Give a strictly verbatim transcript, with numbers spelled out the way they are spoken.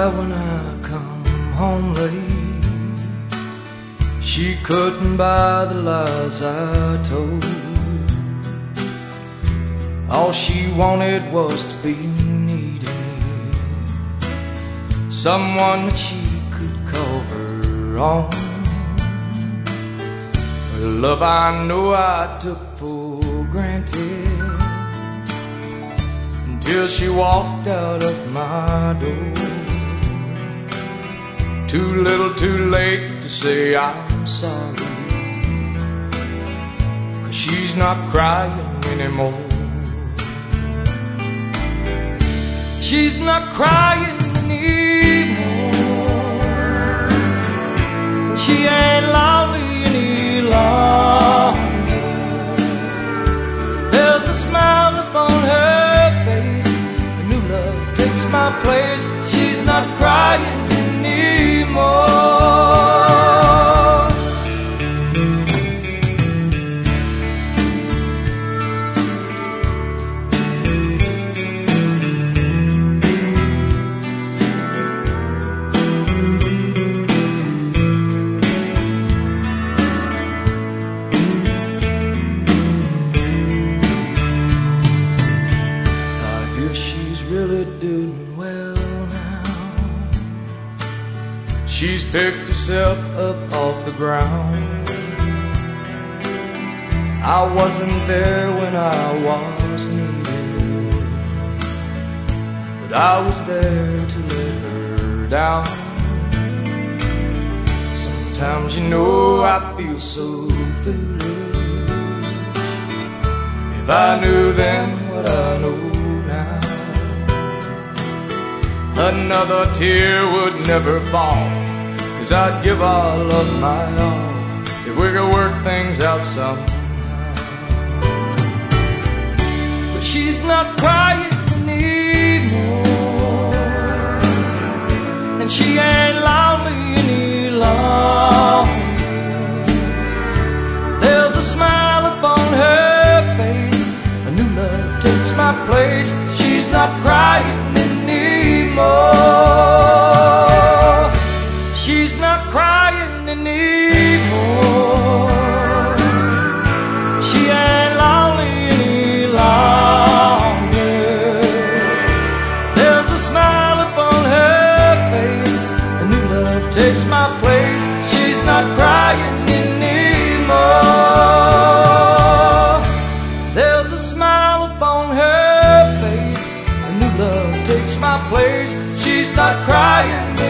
cry when I come home late. She couldn't buy the lies I told. All she wanted was to be needed, someone that she could call her own. Her love I know I took for granted, until she walked out of my door. Too little too late to say I'm sorry, 'cause she's not crying anymore. She's not crying anymore. She ain't lonely any longer. There's a smile upon her face, a new love takes my place. She's not crying anymore. Really doing well now. She's picked herself up off the ground. I wasn't there when I was needed, but I was there to let her down. Sometimes, you know, I feel so foolish. If I knew then what I know now, another tear would never fall, 'cause I'd give all of my all if we could work things out somehow. But she's not crying anymore, and she ain't lonely any longer. There's a smile upon her face, a new love takes my place. She's not crying anymore. She's not crying anymore. She ain't lonely any longer. There's a smile upon her face, a new love takes my place. She's not crying anymore. There's a smile upon her face, a new love takes my place. She's not crying